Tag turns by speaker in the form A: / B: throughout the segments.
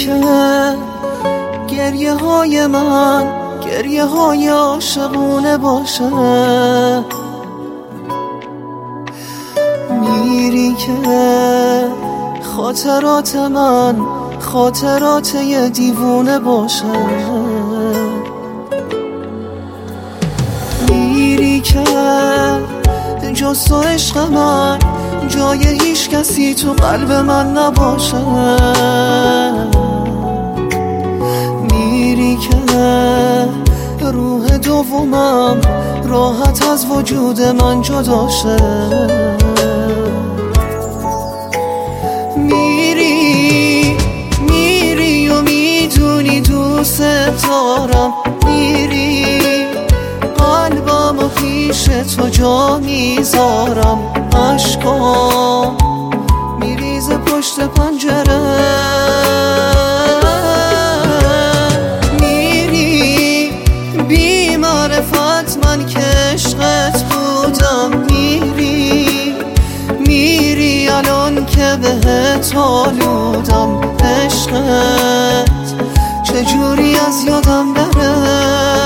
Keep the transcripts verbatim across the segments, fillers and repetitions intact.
A: که گریه های من گریه های عاشقونه باشه، میری که خاطرات من خاطرات یه دیوونه باشه، میری که جز تو عشق من جای هیچ کسی تو قلب من نباشه، میری که روح دومم راحت از وجود من جدا شه، میری میری و میدونی دوست دارم، میری قلبم و پیش تو جا میذارم، عشقام میریزه پشت پنجره، میری بی معرفت من که عشقت بودم، میری میری الان که بهت آلودم، عشقت چجوری از یادم بره.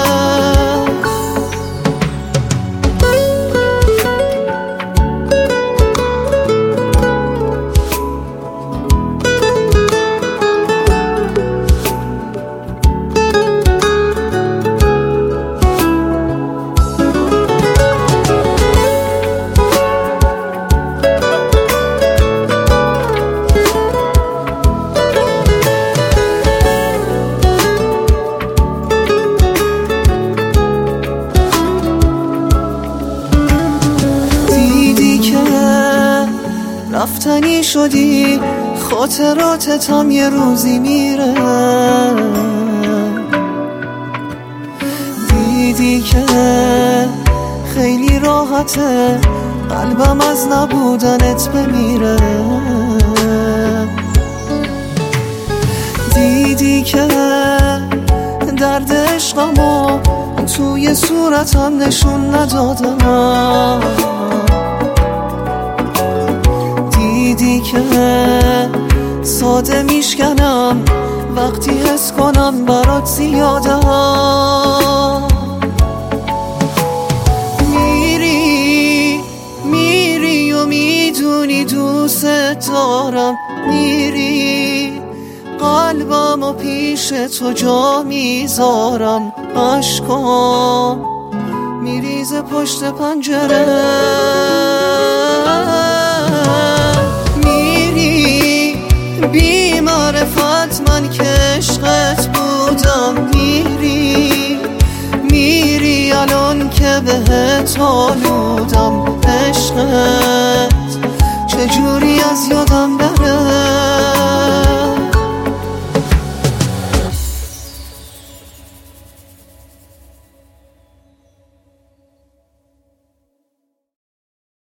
A: رفتنی شدی خاطراتت هم یه روزی میره، دیدی که خیلی راحته قلبم از نبودنت بمیره، دیدی که درد عشقمو توی صورتم نشون ندادم، دیدی که ساده میشکنم وقتی حس کنم برات زیادم، میری میری و میدونی دوست دارم، میری قلبم و پیش تو جا میذارم، عشقام میریزه پشت پنجره، بی معرفت من که عشقت بودم، میری میری الان که بهت آلودم، عشقت چجوری از یادم بره.